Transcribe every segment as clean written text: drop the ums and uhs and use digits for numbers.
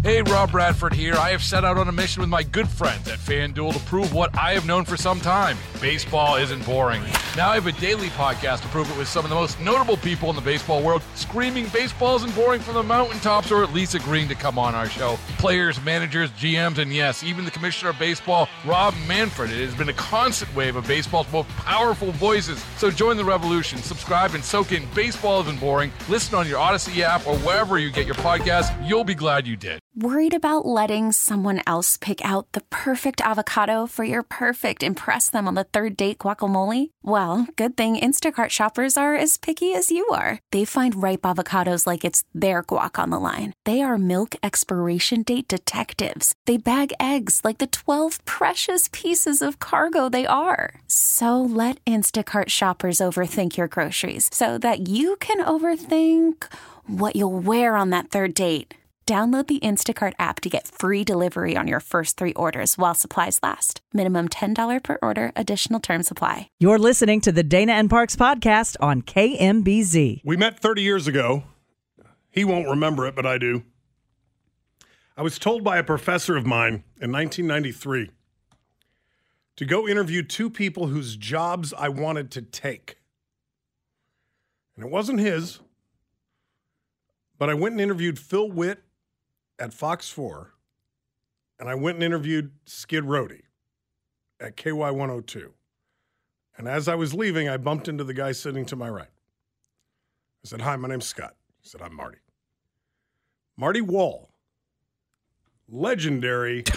Hey, Rob Bradford here. I have set out on a mission with my good friends at FanDuel to prove what I have known for some time. Baseball isn't boring. Now I have a daily podcast to prove it with some of the most notable people in the baseball world, screaming baseball isn't boring from the mountaintops, or at least agreeing to come on our show. Players, managers, GMs, and yes, even the commissioner of baseball, Rob Manfred. It has been a constant wave of baseball's most powerful voices. So join the revolution. Subscribe and soak in Baseball Isn't Boring. Listen on your Odyssey app or wherever you get your podcasts. You'll be glad you did. Worried about letting someone else pick out the perfect avocado for your perfect impress them on the third date guacamole? Well, good thing Instacart shoppers are as picky as you are. They find ripe avocados like it's their guac on the line. They are milk expiration date detectives. They bag eggs like the 12 precious pieces of cargo they are. So let Instacart shoppers overthink your groceries so that you can overthink what you'll wear on that third date. Download the Instacart app to get free delivery on your first 3 orders while supplies last. Minimum $10 per order. Additional terms apply. You're listening to the Dana and Parks podcast on KMBZ. We met 30 years ago. He won't remember it, but I do. I was told by a professor of mine in 1993 to go interview 2 people whose jobs I wanted to take. And it wasn't his, but I went and interviewed Phil Witt at Fox 4, and I went and interviewed Skid Rohde at KY 102. And as I was leaving, I bumped into the guy sitting to my right. I said, "Hi, my name's Scott." He said, "I'm Marty." Marty Wall, legendary.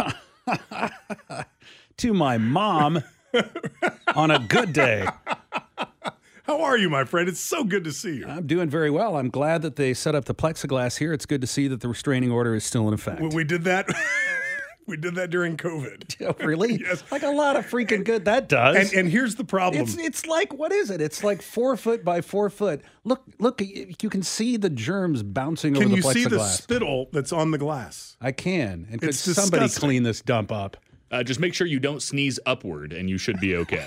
To my mom on a good day. How are you, my friend? It's so good to see you. I'm doing very well. I'm glad that they set up the plexiglass here. It's good to see that the restraining order is still in effect. We did that. We did that during COVID. Oh, really? Yes. Like a lot of freaking good that does. And here's the problem. It's like, what is it? It's like 4 foot by 4 foot. Look, you can see the germs bouncing over the plexiglass. Can you see the spittle that's on the glass? I can. And could It's somebody disgusting. clean this dump up? Just make sure you don't sneeze upward, and you should be okay.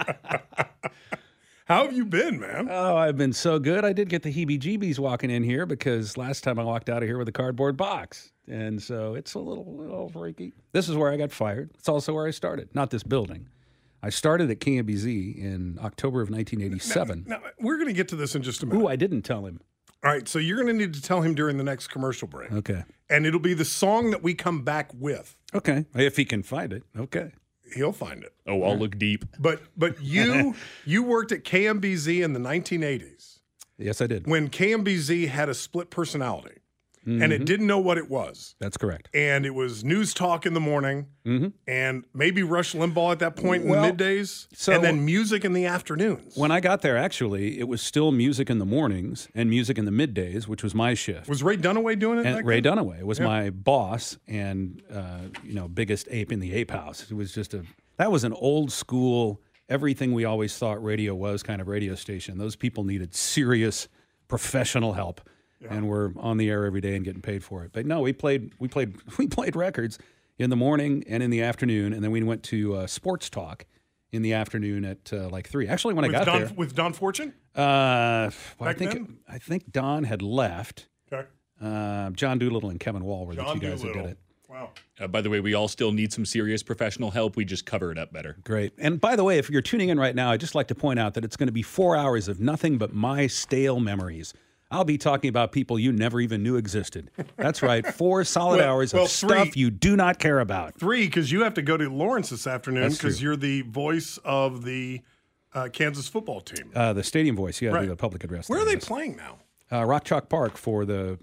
How have you been, man? Oh, I've been so good. I did get the heebie-jeebies walking in here because last time I walked out of here with a cardboard box. And so it's a little freaky. This is where I got fired. It's also where I started, not this building. I started at KMBZ in October of 1987. Now, we're going to get to this in just a minute. Ooh, I didn't tell him. All right, so you're going to need to tell him during the next commercial break. Okay. And it'll be the song that we come back with. Okay. If he can find it. Okay. He'll find it. Oh, I'll look deep. But you worked at KMBZ in the 1980s Yes, I did. when KMBZ had a split personality, and it didn't know what it was. That's correct. And it was news talk in the morning, and maybe Rush Limbaugh at that point in Well, the middays, so- and then music in the afternoons. When I got there, actually, it was still music in the mornings and music in the middays, which was my shift. Was Ray Dunaway doing it? And back Ray then? Dunaway was my boss and, biggest ape in the ape house. It was that was an old school, everything we always thought radio was kind of radio station. Those people needed serious professional help and we're on the air every day and getting paid for it. But no, we played records in the morning and in the afternoon. And then we went to sports talk in the afternoon at like 3. Actually, when I got there. With Don Fortune? I then? think Don had left. Okay. John Doolittle and Kevin Wall were the John two guys that did Doolittle. it. Wow. By the way, we all still need some serious professional help. We just cover it up better. Great. And by the way, if you're tuning in right now, I'd just like to point out that it's going to be 4 hours of nothing but my stale memories. I'll be talking about people you never even knew existed. That's right, 4 solid hours of 3. stuff you do not care about. 3, because you have to go to Lawrence this afternoon That's true. because you're the voice of the Kansas football team. The stadium voice, yeah, Right. the public address. Where are there, they yes. playing now? Rock Chalk Park for the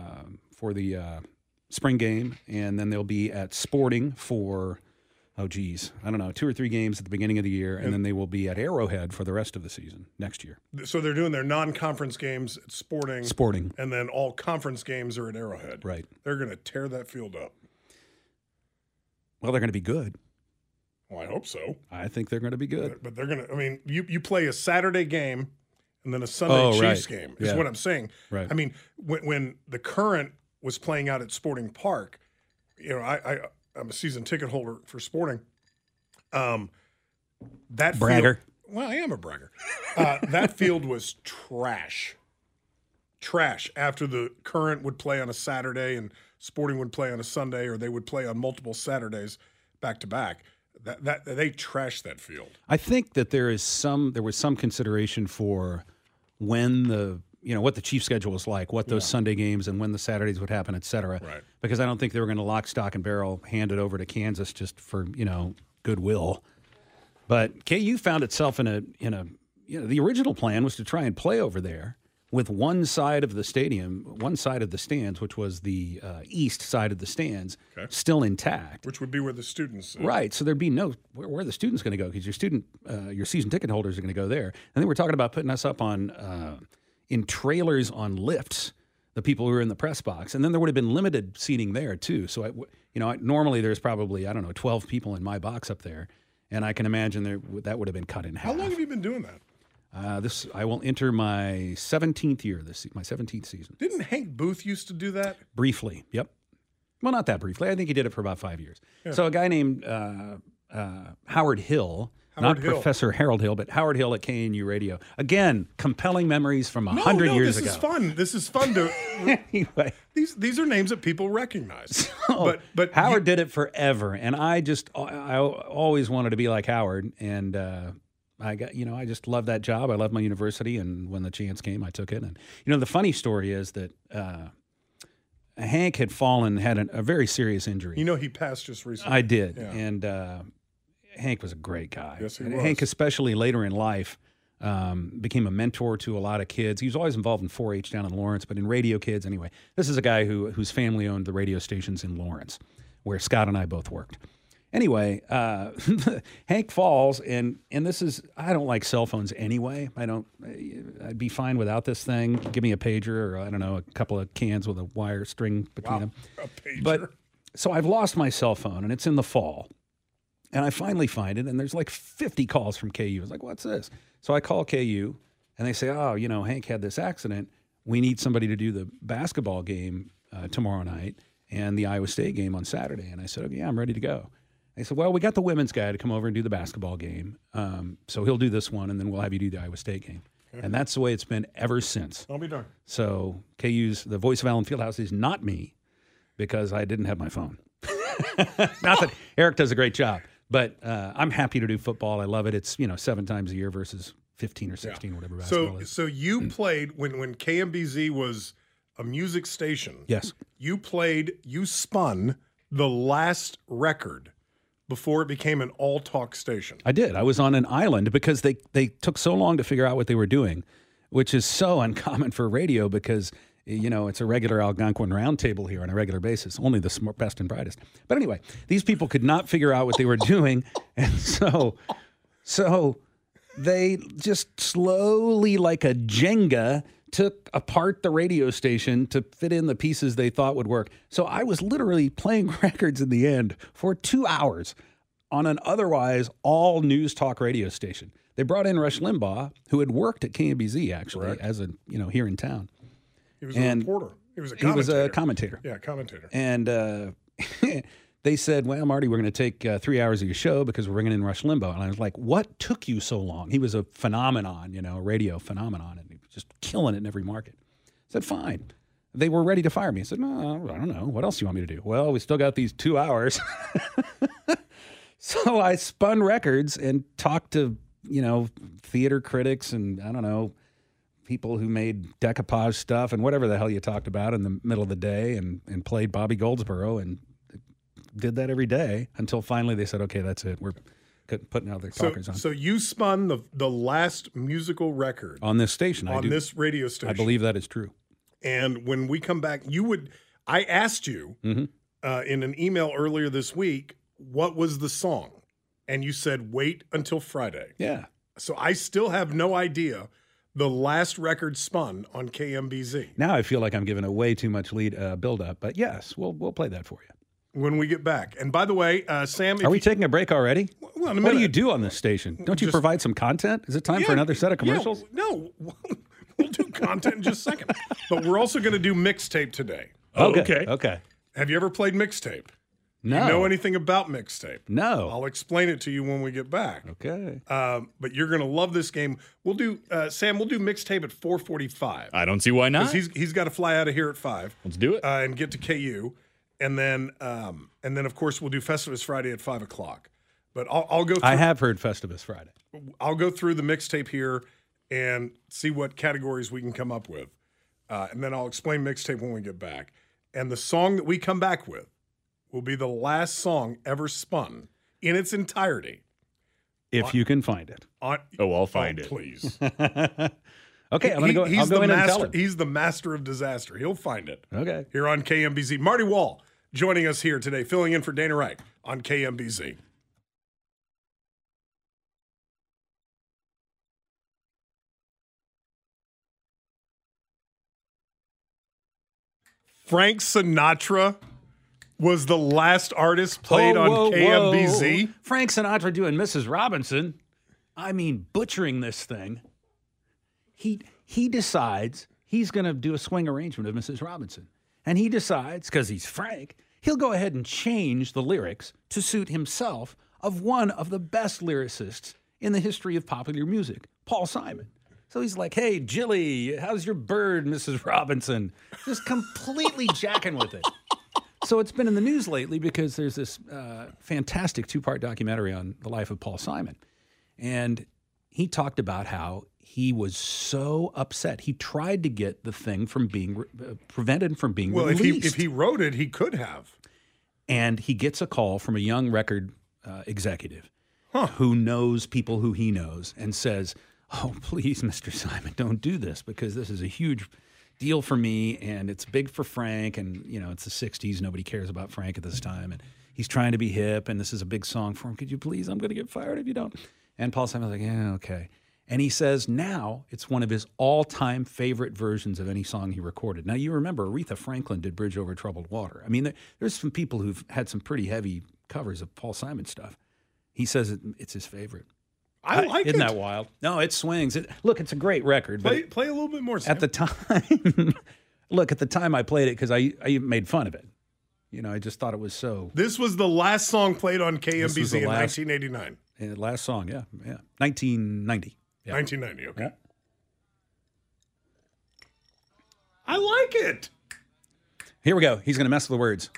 spring game, and then they'll be at Sporting for, I don't know, 2 or 3 games at the beginning of the year, and then they will be at Arrowhead for the rest of the season next year. So they're doing their non-conference games at Sporting, and then all conference games are at Arrowhead. Right. They're going to tear that field up. Well, they're going to be good. Well, I hope so. I think they're going to be good. But they're going to, I mean, you play a Saturday game and then a Sunday Chiefs game is what I'm saying. Right. I mean, when the Current was playing out at Sporting Park, I'm a season ticket holder for Sporting. That Bragger. Field, well, I am a bragger. That field was trash after the Current would play on a Saturday and Sporting would play on a Sunday or they would play on multiple Saturdays back to back. That they trashed that field. I think that there was some consideration for when what the Chiefs schedule was like, what those Sunday games and when the Saturdays would happen, et cetera. Right. Because I don't think they were going to lock, stock, and barrel hand it over to Kansas just for goodwill. But KU found itself in a the original plan was to try and play over there with one side of the stadium, one side of the stands, which was the east side of the stands, still intact. Which would be where the students sit. Right. So there'd be where are the students going to go? Because your season ticket holders are going to go there. And then we're talking about putting us up on in trailers on lifts, the people who were in the press box. And then there would have been limited seating there too. So, normally there's probably, 12 people in my box up there. And I can imagine that would have been cut in half. How long have you been doing that? I will enter my 17th year my 17th season. Didn't Hank Booth used to do that? Briefly, yep. Well, not that briefly. I think he did it for about 5 years. Yeah. So a guy named Howard Hill, Professor Harold Hill, but Howard Hill at KNU Radio. Again, compelling memories from 100 years ago. This is fun. This is fun to. Anyway, these are names that people recognize. But Howard did it forever, and I always wanted to be like Howard, and. I just love that job. I love my university, and when the chance came, I took it. And the funny story is that Hank had had a very serious injury. He passed just recently. I did, yeah. And Hank was a great guy. Yes, he was. Hank, especially later in life, became a mentor to a lot of kids. He was always involved in 4-H down in Lawrence, but in Radio Kids anyway. This is a guy whose family owned the radio stations in Lawrence, where Scott and I both worked. Anyway, Hank falls, and this is, I don't like cell phones anyway. I'd be fine without this thing. Give me a pager or, a couple of cans with a wire string between them. A pager. But, so I've lost my cell phone, and it's in the fall. And I finally find it, and there's like 50 calls from KU. I was like, what's this? So I call KU, and they say, Hank had this accident. We need somebody to do the basketball game tomorrow night and the Iowa State game on Saturday. And I said, yeah, I'm ready to go. They said, well, we got the women's guy to come over and do the basketball game. So he'll do this one, and then we'll have you do the Iowa State game. Okay. And that's the way it's been ever since. I'll be darned. So KU's, the voice of Allen Fieldhouse is not me because I didn't have my phone. Not that Eric does a great job, but I'm happy to do football. I love it. It's, 7 times a year versus 15 or 16, whatever basketball is. So you played, when KMBZ was a music station. Yes. You spun the last record before it became an all-talk station. I did. I was on an island because they took so long to figure out what they were doing, which is so uncommon for radio because, it's a regular Algonquin roundtable here on a regular basis, only the best and brightest. But anyway, these people could not figure out what they were doing, and so they just slowly, like a Jenga, took apart the radio station to fit in the pieces they thought would work. So I was literally playing records in the end for 2 hours on an otherwise all news talk radio station. They brought in Rush Limbaugh, who had worked at KMBZ actually. Correct. As here in town. He was a reporter. He was a commentator. Yeah, commentator. And they said, well, Marty, we're going to take 3 hours of your show because we're bringing in Rush Limbaugh. And I was like, what took you so long? He was a phenomenon, a radio phenomenon, and he was just killing it in every market. I said, fine. They were ready to fire me. I said, no, I don't know. What else do you want me to do? Well, we still got these 2 hours. So I spun records and talked to, theater critics and, people who made decoupage stuff and whatever the hell you talked about in the middle of the day and played Bobby Goldsboro and did that every day until finally they said, okay, that's it. We're putting other talkers on. So you spun the last musical record. On this station. This radio station. I believe that is true. And when we come back, I asked you in an email earlier this week, what was the song? And you said, wait until Friday. Yeah. So I still have no idea the last record spun on KMBZ. Now I feel like I'm giving it way too much build-up, but yes, we'll play that for you. When we get back. And by the way, Sam... Are we taking a break already? Well, what do you do on this station? Don't you provide some content? Is it time for another set of commercials? No. We'll do content in just a second. But we're also going to do mixtape today. Okay. Have you ever played mixtape? No. You know anything about mixtape? No. I'll explain it to you when we get back. Okay. But you're going to love this game. We'll do, Sam, we'll do mixtape at 4:45. I don't see why not. Because he's got to fly out of here at 5. Let's do it. And get to KU. And then of course we'll do Festivus Friday at 5:00. But I'll go through. I have heard Festivus Friday. I'll go through the mixtape here and see what categories we can come up with. And then I'll explain mixtape when we get back. And the song that we come back with will be the last song ever spun in its entirety. If you can find it. I'll find it. Please. Okay, I'm going to go. I'll go in and tell him. He's the master of disaster. He'll find it. Okay. Here on KMBZ. Marty Wall joining us here today, filling in for Dana Wright on KMBZ. Frank Sinatra was the last artist played on KMBZ. Whoa. Frank Sinatra doing Mrs. Robinson. I mean, butchering this thing. He decides he's going to do a swing arrangement of Mrs. Robinson. And he decides, because he's Frank, he'll go ahead and change the lyrics to suit himself of one of the best lyricists in the history of popular music, Paul Simon. So he's like, hey, Jilly, how's your bird, Mrs. Robinson? Just completely jacking with it. So it's been in the news lately because there's this fantastic 2-part documentary on the life of Paul Simon. And he talked about how he was so upset. He tried to get the thing from being prevented from being released. Well, if he wrote it, he could have. And he gets a call from a young record executive who knows people who he knows and says, oh, please, Mr. Simon, don't do this because this is a huge deal for me and it's big for Frank. And, you know, it's the 60s. Nobody cares about Frank at this time. And he's trying to be hip and this is a big song for him. Could you please? I'm going to get fired if you don't. And Paul Simon's like, yeah, okay. And he says now it's one of his all-time favorite versions of any song he recorded. Now, you remember Aretha Franklin did Bridge Over Troubled Water. I mean, there's some people who've had some pretty heavy covers of Paul Simon stuff. He says it's his favorite. I like it. Isn't that wild? No, it swings. Look, it's a great record. Play a little bit more, Sam. At the time, look, at the time I played it because I made fun of it. You know, I just thought it was so. This was the last song played on KMBZ in 1989. Last song, yeah. 1990. Yeah. 1990, okay. Yeah. I like it. Here we go. He's going to mess with the words.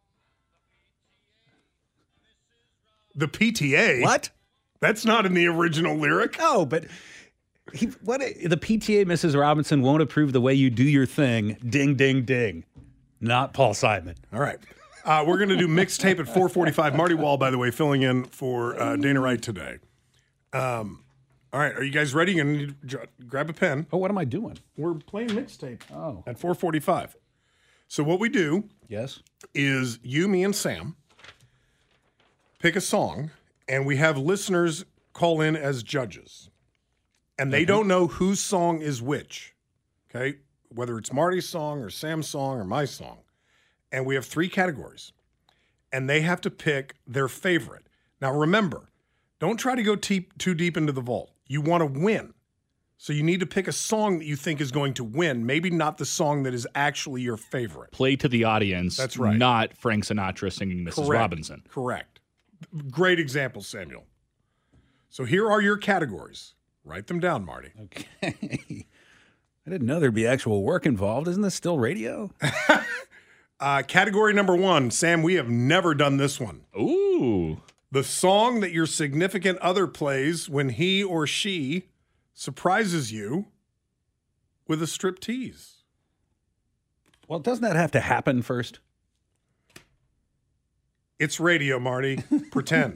The PTA? What? That's not in the original lyric. No, but the PTA, Mrs. Robinson, won't approve the way you do your thing. Ding, ding, ding. Not Paul Simon. All right. We're going to do mixtape at 4:45. Marty Wall, by the way, filling in for Dana Wright today. All right. Are you guys ready? You're going to grab a pen. Oh, what am I doing? We're playing mixtape at 4:45. So what we do is you, me, and Sam pick a song, and we have listeners call in as judges. And they don't know whose song is which, okay? Whether it's Marty's song or Sam's song or my song. And we have 3 categories. And they have to pick their favorite. Now, remember, don't try to go too deep into the vault. You want to win. So you need to pick a song that you think is going to win, maybe not the song that is actually your favorite. Play to the audience. That's right. Not Frank Sinatra singing Mrs. Robinson. Correct. Great example, Samuel. So here are your categories. Write them down, Marty. Okay. I didn't know there'd be actual work involved. Isn't this still radio? Category number 1. Sam, we have never done this one. Ooh. The song that your significant other plays when he or she surprises you with a striptease. Well, doesn't that have to happen first? It's radio, Marty. Pretend.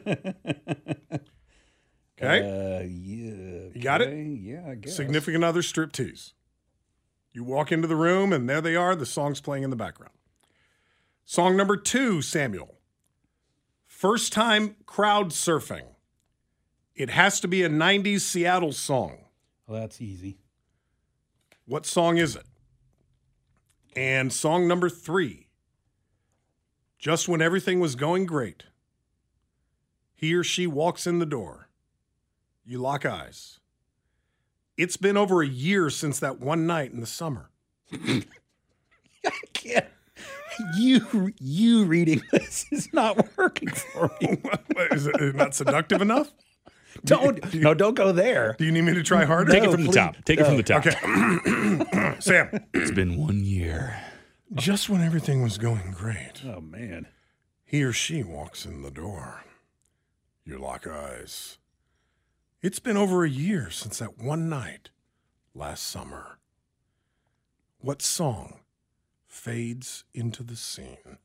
Okay? Yeah. You got it? Yeah, I guess. Significant other striptease. You walk into the room, and there they are. The song's playing in the background. Song number 2, Samuel. First time crowd surfing. It has to be a 90s Seattle song. Well, that's easy. What song is it? And song number 3. Just when everything was going great. He or she walks in the door. You lock eyes. It's been over a year since that one night in the summer. I can't. You reading this is not working for me. Is it not seductive enough? Don't go there. Do you need me to try harder? Take it from the top. Take it from the top. Okay. Sam. It's been 1 year Just when everything was going great, Oh, man. he or she walks in the door. You lock eyes. It's been over a year since that one night last summer. What song fades into the scene?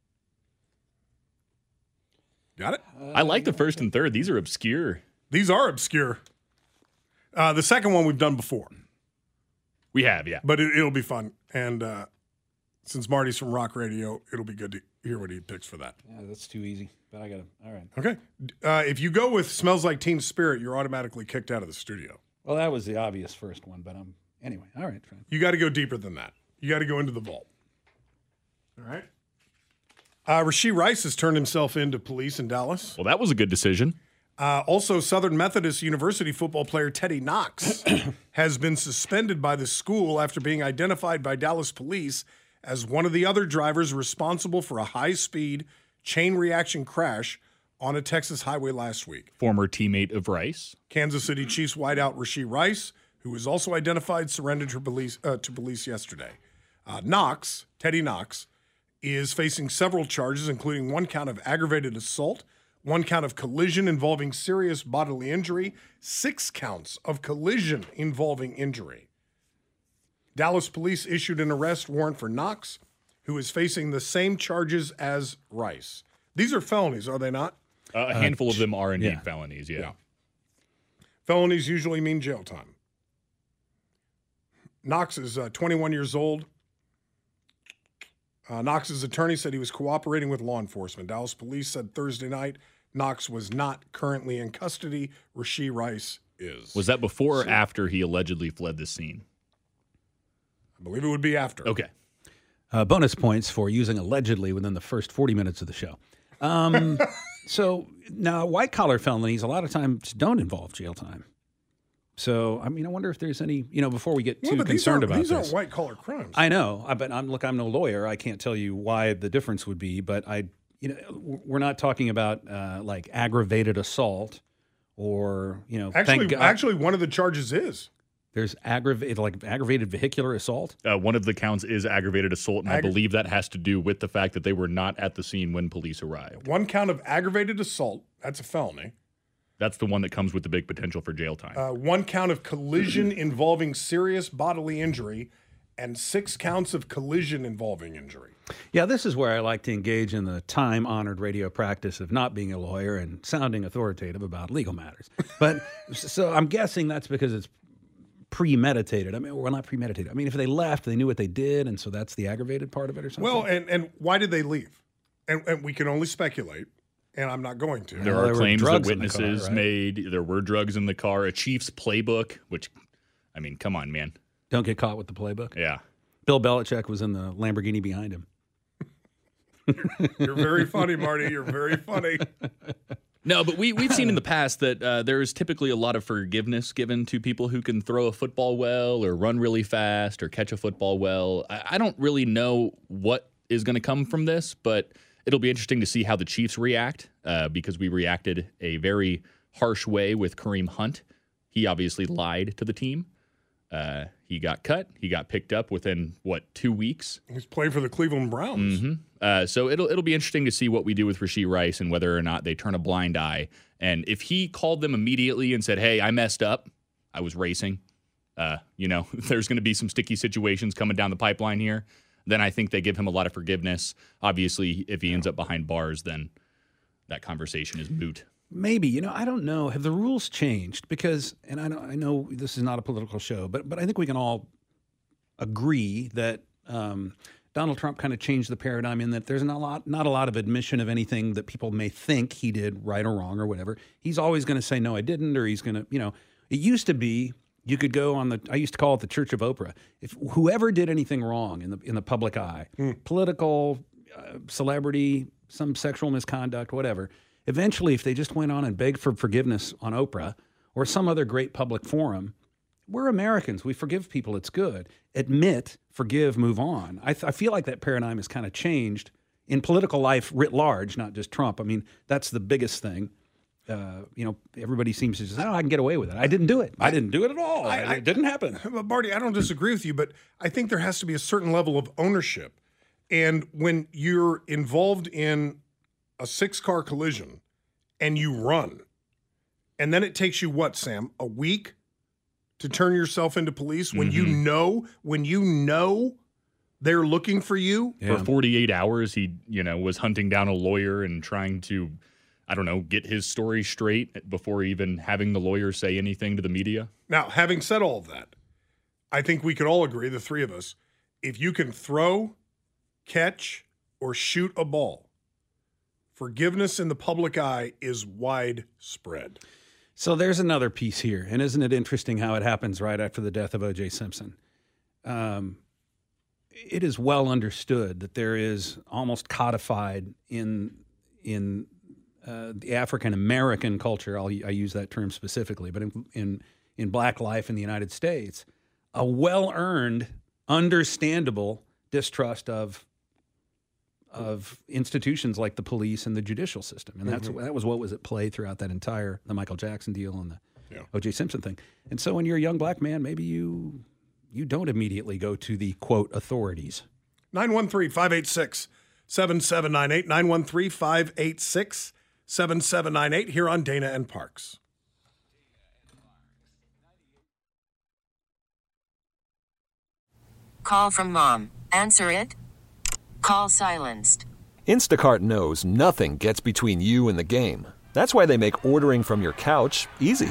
Got it? I like the first and third. These are obscure. These are obscure. The second one we've done before, We have, yeah. but it'll be fun. And since Marty's from Rock Radio, it'll be good to hear what he picks for that. Yeah, that's too easy. But I got to. All right. Okay. If you go with Smells Like Teen Spirit, you're automatically kicked out of the studio. Well, that was the obvious first one, but anyway. All right. Fine. You got to go deeper than that. You got to go into the vault. All right. Rashee Rice has turned himself into police in Dallas. Well, that was a good decision. Also, Southern Methodist University football player Teddy Knox has been suspended by the school after being identified by Dallas police as one of the other drivers responsible for a high-speed chain reaction crash on a Texas highway last week. Former teammate of Rice. Kansas City Chiefs wideout Rashee Rice, who was also identified, surrendered to police yesterday. Teddy Knox, is facing several charges, including one count of aggravated assault, one count of collision involving serious bodily injury, 6 counts of collision involving injury. Dallas police issued an arrest warrant for Knox, who is facing the same charges as Rice. These are felonies, are they not? A handful of them are indeed yeah. felonies, yeah. Felonies usually mean jail time. Knox is 21 years old. Knox's attorney said he was cooperating with law enforcement. Dallas police said Thursday night Knox was not currently in custody. Rashee Rice is. Was that before or after he allegedly fled the scene? I believe it would be after. Okay. Bonus points for using allegedly within the first 40 minutes of the show. So now white-collar felonies a lot of times don't involve jail time. So, I mean, I wonder if there's any, before we get too concerned about this. These aren't white-collar crimes. I know, but I'm no lawyer. I can't tell you why the difference would be, but we're not talking about like aggravated assault or, Actually, one of the charges is. There's aggravated vehicular assault. One of the counts is aggravated assault, and I believe that has to do with the fact that they were not at the scene when police arrived. One count of aggravated assault, that's a felony. That's the one that comes with the big potential for jail time. One count of collision involving serious bodily injury, and 6 counts of collision involving injury. Yeah, this is where I like to engage in the time-honored radio practice of not being a lawyer and sounding authoritative about legal matters. But so I'm guessing that's because it's premeditated. I mean, well, not premeditated. I mean, if they left, they knew what they did, and so that's the aggravated part of it or something? Well, and why did they leave? And we can only speculate, and I'm not going to. There are claims that witnesses made. There were drugs in the car. A Chiefs playbook, which, I mean, come on, man. Don't get caught with the playbook. Yeah. Bill Belichick was in the Lamborghini behind him. You're very funny, Marty. You're very funny. No, but we've seen in the past that there is typically a lot of forgiveness given to people who can throw a football well or run really fast or catch a football well. I don't really know what is going to come from this, but it'll be interesting to see how the Chiefs react because we reacted a very harsh way with Kareem Hunt. He obviously lied to the team. He got cut. He got picked up within, 2 weeks? He's playing for the Cleveland Browns. Mm-hmm. So it'll be interesting to see what we do with Rashee Rice and whether or not they turn a blind eye. And if he called them immediately and said, hey, I messed up, I was racing, there's going to be some sticky situations coming down the pipeline here, then I think they give him a lot of forgiveness. Obviously, if he ends up behind bars, then that conversation is moot. Maybe, I don't know. Have the rules changed? Because, and I know this is not a political show, but I think we can all agree that Donald Trump kind of changed the paradigm in that there's not a lot of admission of anything that people may think he did right or wrong or whatever. He's always going to say, no, I didn't, or he's going to, it used to be you could go on I used to call it the Church of Oprah. If whoever did anything wrong in the public eye, political, celebrity, some sexual misconduct, whatever, eventually, if they just went on and begged for forgiveness on Oprah or some other great public forum, we're Americans. We forgive people. It's good. Admit, forgive, move on. I feel like that paradigm has kind of changed in political life writ large, not just Trump. I mean, that's the biggest thing. Everybody seems to say, I can get away with it. I didn't do it. I didn't do it at all. It didn't happen. Marty, I don't disagree with you, but I think there has to be a certain level of ownership. And when you're involved in a 6-car collision and you run, and then it takes you what, Sam? A week to turn yourself into police when you know they're looking for you? For 48 hours, he, was hunting down a lawyer and trying to, get his story straight before even having the lawyer say anything to the media. Now, having said all of that, I think we could all agree, the three of us, if you can throw, catch, or shoot a ball, forgiveness in the public eye is widespread. So there's another piece here, and isn't it interesting how it happens right after the death of O.J. Simpson? It is well understood that there is almost codified in the African American culture. I use that term specifically, but in Black life in the United States, a well-earned, understandable distrust of institutions like the police and the judicial system. And that was what was at play throughout the Michael Jackson deal and the O.J. Simpson thing. And so when you're a young black man, maybe you don't immediately go to the, quote, authorities. 913-586-7798, 913-586-7798 here on Dana and Parks. Call from mom. Answer it. Call silenced. Instacart knows nothing gets between you and the game. That's why they make ordering from your couch easy.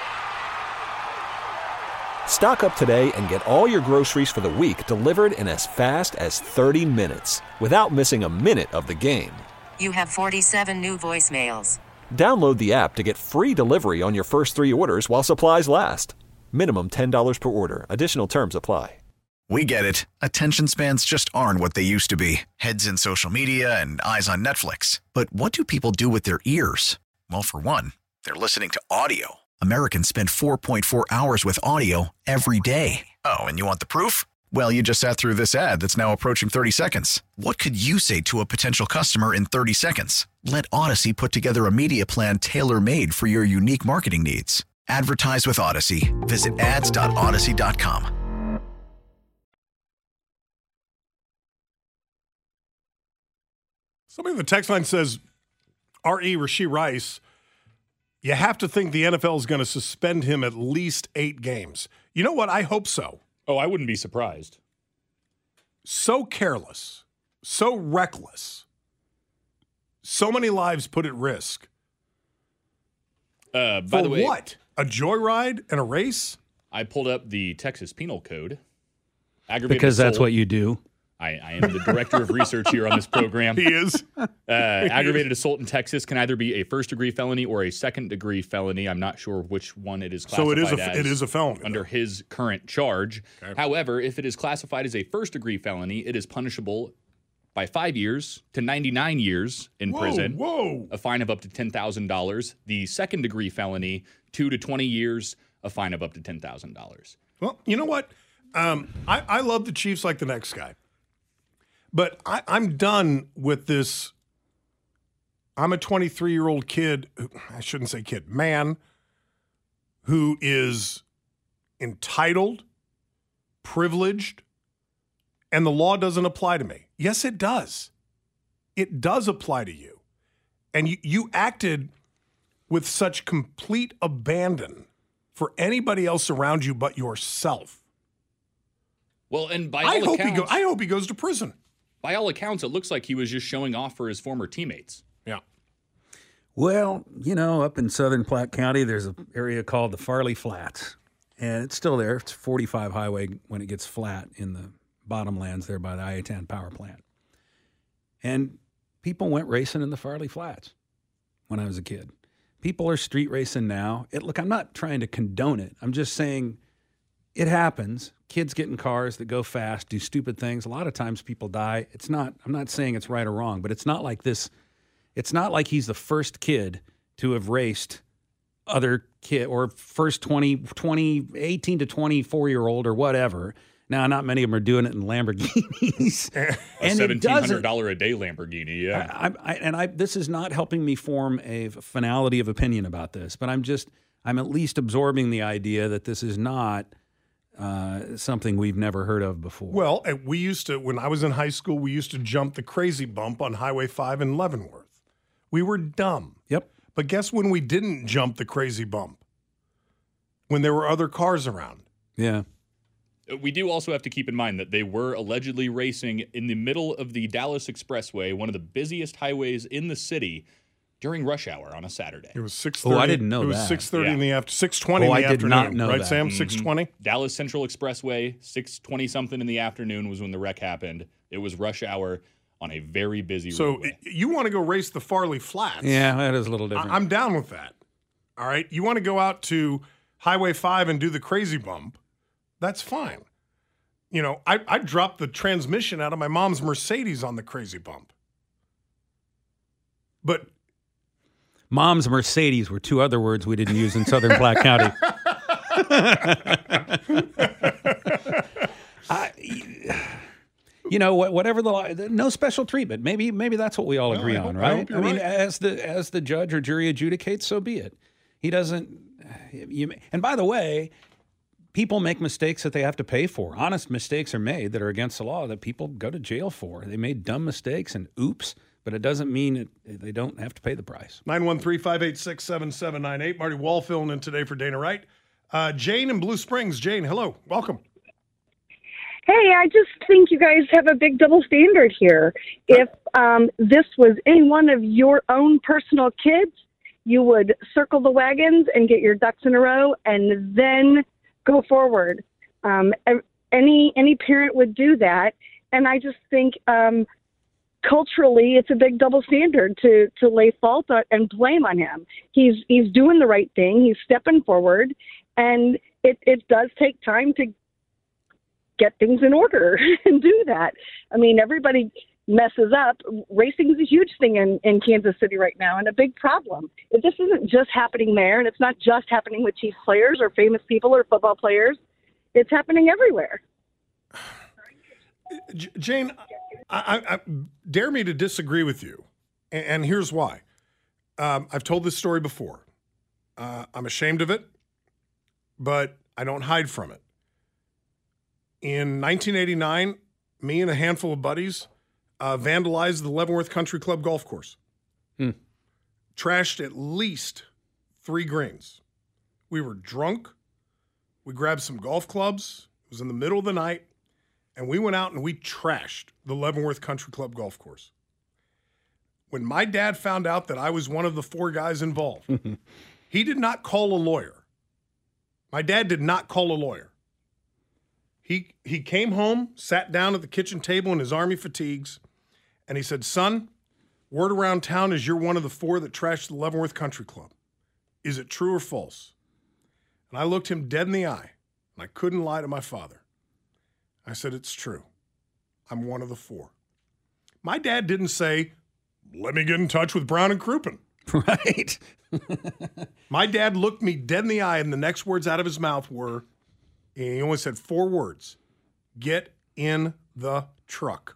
Stock up today and get all your groceries for the week delivered in as fast as 30 minutes without missing a minute of the game. You have 47 new voicemails. Download the app to get free delivery on your first 3 orders while supplies last. Minimum $10 per order. Additional terms apply. We get it. Attention spans just aren't what they used to be. Heads in social media and eyes on Netflix. But what do people do with their ears? Well, for one, they're listening to audio. Americans spend 4.4 hours with audio every day. Oh, and you want the proof? Well, you just sat through this ad that's now approaching 30 seconds. What could you say to a potential customer in 30 seconds? Let Odyssey put together a media plan tailor-made for your unique marketing needs. Advertise with Odyssey. Visit ads.odyssey.com. Somebody in the text line says, R.E. Rashee Rice, you have to think the NFL is going to suspend him at least 8 games. You know what? I hope so. Oh, I wouldn't be surprised. So careless, so reckless, so many lives put at risk. By the way, what? A joyride and a race? I pulled up the Texas Penal Code. Because that's what you do. I am the director of research here on this program. He is. Aggravated assault in Texas can either be a first-degree felony or a second-degree felony. I'm not sure which one it is classified as. So it is a felony. Under his current charge. Okay. However, if it is classified as a first-degree felony, it is punishable by 5 years to 99 years in prison. Whoa. A fine of up to $10,000. The second-degree felony, 2 to 20 years, a fine of up to $10,000. Well, you know what? I love the Chiefs like the next guy. But I'm done with this. I'm a 23-year-old kid, I shouldn't say kid, man, who is entitled, privileged, and the law doesn't apply to me. Yes, it does. It does apply to you. And you acted with such complete abandon for anybody else around you but yourself. Well, and by all accounts, I hope he goes to prison. By all accounts, it looks like he was just showing off for his former teammates. Yeah. Well, up in southern Platte County, there's an area called the Farley Flats. And it's still there. It's 45 highway when it gets flat in the bottomlands there by the Iatan power plant. And people went racing in the Farley Flats when I was a kid. People are street racing now. Look, I'm not trying to condone it. I'm just saying it happens. Kids get in cars that go fast, do stupid things. A lot of times people die. I'm not saying it's right or wrong, but it's not like this. It's not like he's the first kid to have raced other kid or first 18 to 24-year-old or whatever. Now, not many of them are doing it in Lamborghinis. And $1,700 a day Lamborghini, yeah. This is not helping me form a finality of opinion about this, but I'm at least absorbing the idea that this is not something we've never heard of before. Well, we used to, when I was in high school, we used to jump the crazy bump on Highway 5 in Leavenworth. We were dumb. Yep. But guess when we didn't jump the crazy bump? When there were other cars around. Yeah. We do also have to keep in mind that they were allegedly racing in the middle of the Dallas Expressway, one of the busiest highways in the city, during rush hour on a Saturday. It was 6:30. Oh, I didn't know that. It was 6:30 in the afternoon. 6:20 in the I did afternoon. not know right, that. Sam? 6:20? Dallas Central Expressway, 6:20 something in the afternoon was when the wreck happened. It was rush hour on a very busy So roadway. you want to go race the Farley Flats. Yeah, that is a little different. I'm down with that. All right. You want to go out to Highway 5 and do the crazy bump. That's fine. You know, I dropped the transmission out of my mom's Mercedes on the crazy bump. But Mom's Mercedes were two other words we didn't use in Southern Platte County. You know, whatever the law, no special treatment. Maybe that's what we all agree on, right? I mean, as the judge or jury adjudicates, so be it. He doesn't. And by the way, people make mistakes that they have to pay for. Honest mistakes are made that are against the law that people go to jail for. They made dumb mistakes and oops, but it doesn't mean they don't have to pay the price. 913-586-7798. Marty Wall filling in today for Dana Wright. Jane in Blue Springs. Jane, hello. Welcome. Hey, I just think you guys have a big double standard here. If this was any one of your own personal kids, you would circle the wagons and get your ducks in a row and then go forward. Any parent would do that. And I just think culturally it's a big double standard to lay fault and blame on him. He's doing the right thing. He's stepping forward. And it does take time to get things in order and do that. I mean, everybody messes up. Racing is a huge thing in Kansas City right now and a big problem. This isn't just happening there, and it's not just happening with Chiefs players or famous people or football players. It's happening everywhere. Jane, I dare me to disagree with you, and here's why. I've told this story before. I'm ashamed of it, but I don't hide from it. In 1989, me and a handful of buddies vandalized the Leavenworth Country Club golf course. Trashed at least 3 greens. We were drunk. We grabbed some golf clubs. It was in the middle of the night. And we went out and we trashed the Leavenworth Country Club golf course. When my dad found out that I was one of the 4 guys involved, he did not call a lawyer. My dad did not call a lawyer. He came home, sat down at the kitchen table in his Army fatigues, and he said, "Son, word around town is you're one of the 4 that trashed the Leavenworth Country Club. Is it true or false?" And I looked him dead in the eye, and I couldn't lie to my father. I said, "It's true. I'm one of the 4." My dad didn't say, "Let me get in touch with Brown and Crouppen." Right. My dad looked me dead in the eye, and the next words out of his mouth were, and he only said 4 words, "Get in the truck."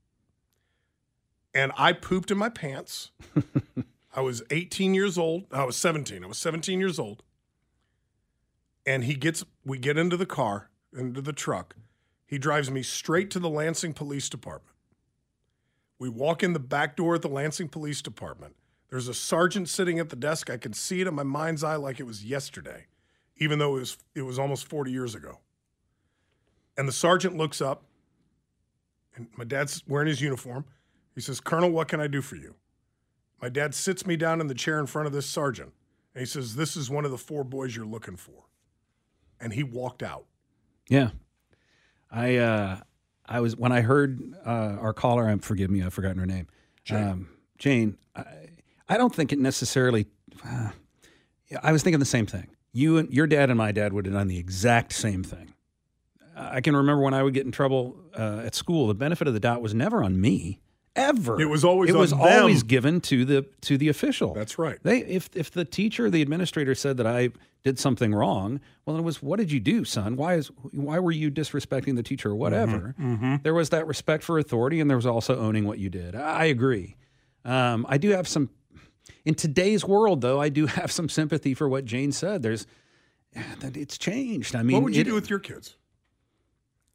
And I pooped in my pants. I was 18 years old. I was 17. I was 17 years old. And we get into the car, into the truck. He drives me straight to the Lansing Police Department. We walk in the back door at the Lansing Police Department. There's a sergeant sitting at the desk. I can see it in my mind's eye like it was yesterday, even though it was almost 40 years ago. And the sergeant looks up, and my dad's wearing his uniform. He says, "Colonel, what can I do for you?" My dad sits me down in the chair in front of this sergeant, and he says, "This is one of the 4 boys you're looking for." And he walked out. Yeah. I was, when I heard our caller, forgive me, I've forgotten her name, Jane, I don't think it necessarily, I was thinking the same thing. Your dad and my dad would have done the exact same thing. I can remember when I would get in trouble at school, the benefit of the doubt was never on me, ever. It was always always given to the official. That's right. If the teacher, the administrator said that I did something wrong, well, it was, "What did you do, son? Why were you disrespecting the teacher or whatever?" There was that respect for authority, and there was also owning what you did. I agree. I do have some, in today's world, though, I do have some sympathy for what Jane said. It's changed. I mean, what would you do with your kids?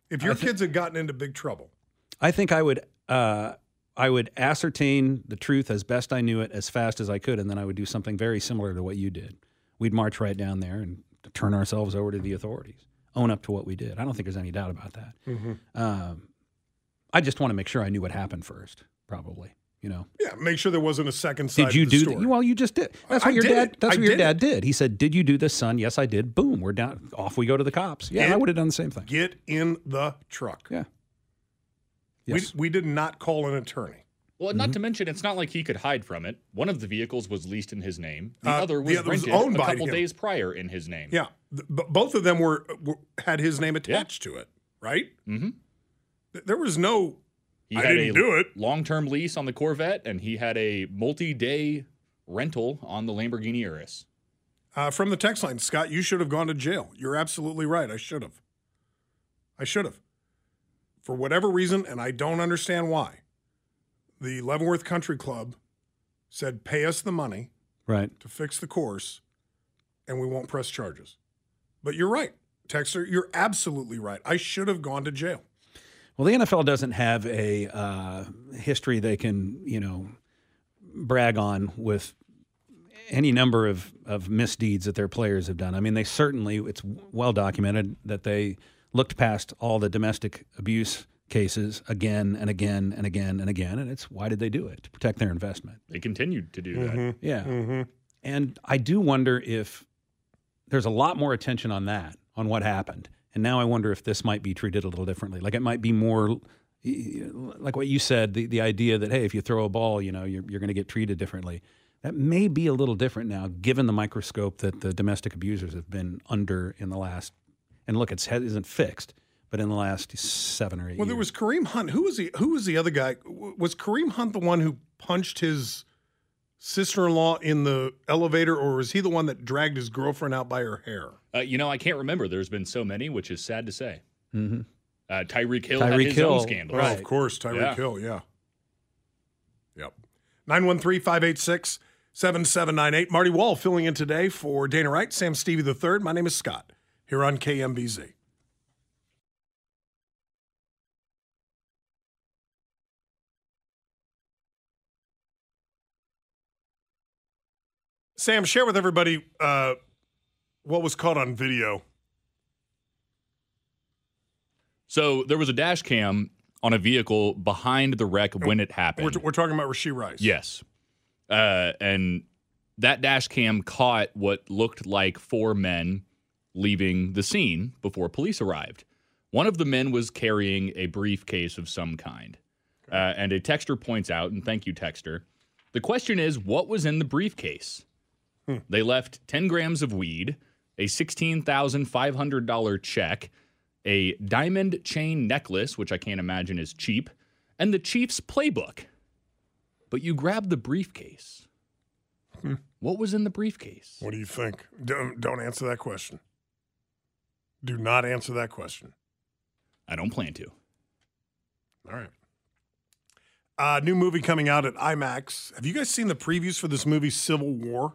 If your kids had gotten into big trouble. I think I would ascertain the truth as best I knew it as fast as I could, and then I would do something very similar to what you did. We'd march right down there and turn ourselves over to the authorities, own up to what we did. I don't think there's any doubt about that. Mm-hmm. I just want to make sure I knew what happened first, probably. Yeah, make sure there wasn't a second side. Did you to the do story. that? Well, you just did. That's what your dad. That's what your dad did. He said, "Did you do this, son?" Yes, I did. Boom, we're down. Off we go to the cops. Yeah, I would have done the same thing. Get in the truck. Yeah. Yes. We did not call an attorney. Well, not to mention, it's not like he could hide from it. One of the vehicles was leased in his name. The other was rented owned a by couple him. days prior in his name. Yeah, both of them had his name attached to it, right? Mm-hmm. There was no. He I had didn't do it. Long-term lease on the Corvette, and he had a multi-day rental on the Lamborghini Urus. From the text line, Scott, you should have gone to jail. You're absolutely right. I should have. For whatever reason, and I don't understand why, the Leavenworth Country Club said, pay us the money right to fix the course, and we won't press charges. But you're right, Texter. You're absolutely right. I should have gone to jail. Well, the NFL doesn't have a history they can, brag on with any number of misdeeds that their players have done. I mean, it's well documented that they looked past all the domestic abuse cases again and again and again and again. And it's why did they do it? To protect their investment. They continued to do that. Yeah. Mm-hmm. And I do wonder if there's a lot more attention on that, on what happened. And now I wonder if this might be treated a little differently. Like it might be more like what you said, the idea that, hey, if you throw a ball, you're going to get treated differently. That may be a little different now, given the microscope that the domestic abusers have been under in the last, and look, it isn't fixed, but in the last 7 or 8 years. Well, there was Kareem Hunt. Who was the other guy? Was Kareem Hunt the one who punched his sister-in-law in the elevator, or was he the one that dragged his girlfriend out by her hair? I can't remember. There's been so many, which is sad to say. Mm-hmm. Tyreek Hill had his own scandal. Oh, of course, Tyreek Hill, yeah. Yep. 913-586-7798. Marty Wall filling in today for Dana Wright, Sam Stevie III. My name is Scott, here on KMBZ. Sam, share with everybody what was caught on video. So there was a dash cam on a vehicle behind the wreck when it happened. We're talking about Rashee Rice. Yes. And that dash cam caught what looked like 4 men leaving the scene before police arrived. One of the men was carrying a briefcase of some kind. And a texter points out, and thank you, texter, the question is, what was in the briefcase? They left 10 grams of weed, a $16,500 check, a diamond chain necklace, which I can't imagine is cheap, and the Chiefs playbook. But you grabbed the briefcase. What was in the briefcase? What do you think? Don't answer that question. Do not answer that question. I don't plan to. All right. New movie coming out at IMAX. Have you guys seen the previews for this movie, Civil War?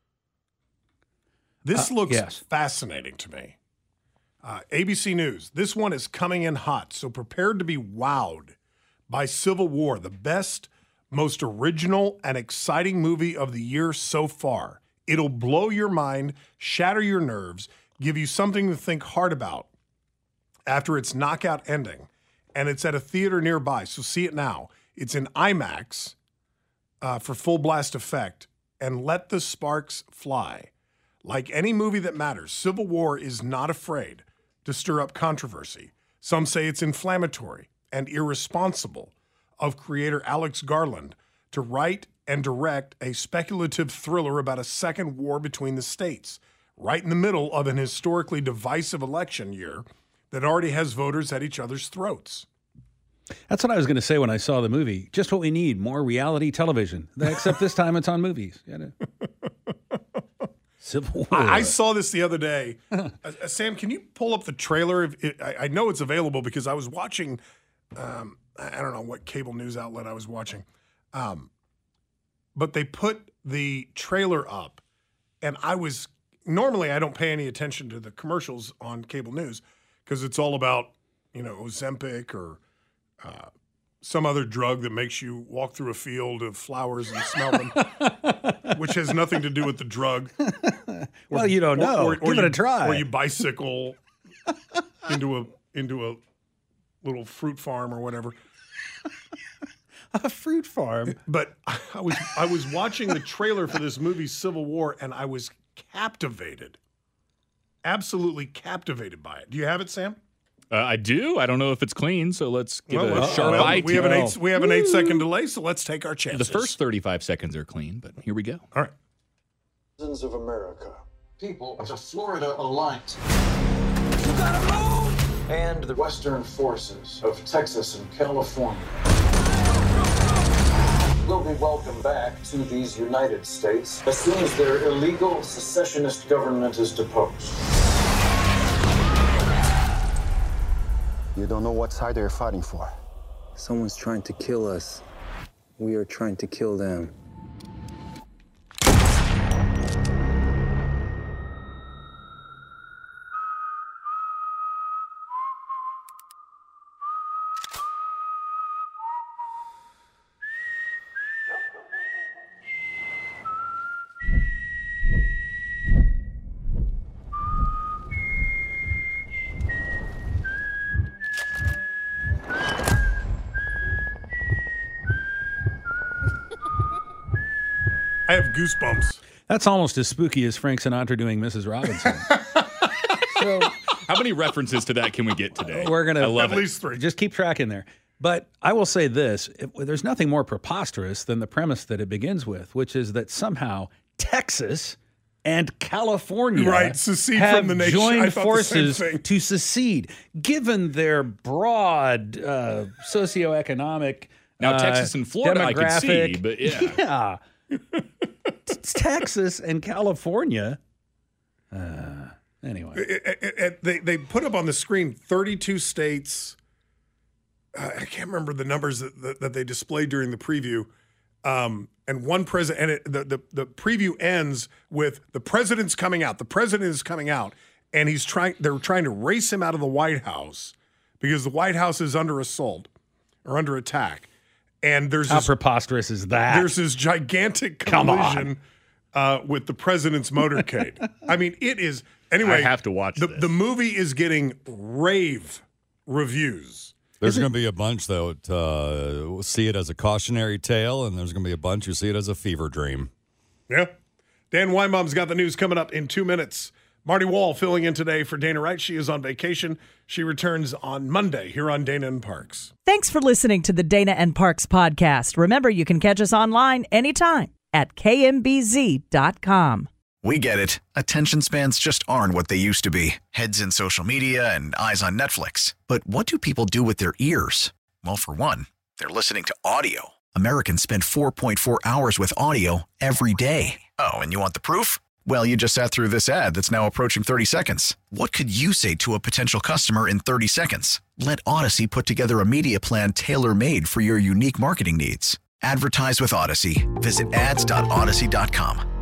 This looks fascinating to me. ABC News. This one is coming in hot, so prepared to be wowed by Civil War, the best, most original, and exciting movie of the year so far. It'll blow your mind, shatter your nerves, give you something to think hard about after its knockout ending. And it's at a theater nearby, so see it now. It's in IMAX for full blast effect, and let the sparks fly. Like any movie that matters, Civil War is not afraid to stir up controversy. Some say it's inflammatory and irresponsible of creator Alex Garland to write and direct a speculative thriller about a second war between the states, right in the middle of an historically divisive election year that already has voters at each other's throats. That's what I was going to say when I saw the movie. Just what we need, more reality television. Except this time it's on movies. Civil War. I saw this the other day. Sam, can you pull up the trailer? I know it's available because I was watching, I don't know what cable news outlet I was watching, but they put the trailer up, and normally I don't pay any attention to the commercials on cable news because it's all about, Ozempic or some other drug that makes you walk through a field of flowers and smell them, which has nothing to do with the drug. Well, you don't know. Give it a try. Or you bicycle into a little fruit farm or whatever. A fruit farm. But I was watching the trailer for this movie, Civil War, and I was captivated. Absolutely captivated by it. Do you have it, Sam? I do. I don't know if it's clean, so let's give it a sharp eye. We have an 8-second delay, so let's take our chances. The first 35 seconds are clean, but here we go. All right. Citizens of America, people of the Florida Alliance, and the Western forces of Texas and California will be welcomed back to these United States as soon as their illegal secessionist government is deposed. You don't know what side they're fighting for. Someone's trying to kill us. We are trying to kill them. I have goosebumps. That's almost as spooky as Frank Sinatra doing Mrs. Robinson. So, how many references to that can we get today? We're going to at least 3. Just keep track in there. But I will say this, there's nothing more preposterous than the premise that it begins with, which is that somehow Texas and California secede have from the nation. joined forces to secede, given their broad socioeconomic now Texas and Florida I could see, but yeah. Texas and California. Anyway. They put up on the screen 32 states. I can't remember the numbers that they displayed during the preview. And one president, and the preview ends with the president's coming out. The president is coming out, and they're trying to race him out of the White House because the White House is under assault or under attack. And how preposterous is that? There's this gigantic collision with the president's motorcade. I mean, it is. Anyway, I have to watch this. The movie is getting rave reviews. There's going to be a bunch, though, see it as a cautionary tale, and there's going to be a bunch who see it as a fever dream. Yeah. Dan Weinbaum's got the news coming up in 2 minutes. Marty Wall filling in today for Dana Wright. She is on vacation. She returns on Monday here on Dana and Parks. Thanks for listening to the Dana and Parks podcast. Remember, you can catch us online anytime at kmbz.com. We get it. Attention spans just aren't what they used to be. Heads in social media and eyes on Netflix. But what do people do with their ears? Well, for one, they're listening to audio. Americans spend 4.4 hours with audio every day. Oh, and you want the proof? Well, you just sat through this ad that's now approaching 30 seconds. What could you say to a potential customer in 30 seconds? Let Odyssey put together a media plan tailor-made for your unique marketing needs. Advertise with Odyssey. Visit ads.odyssey.com.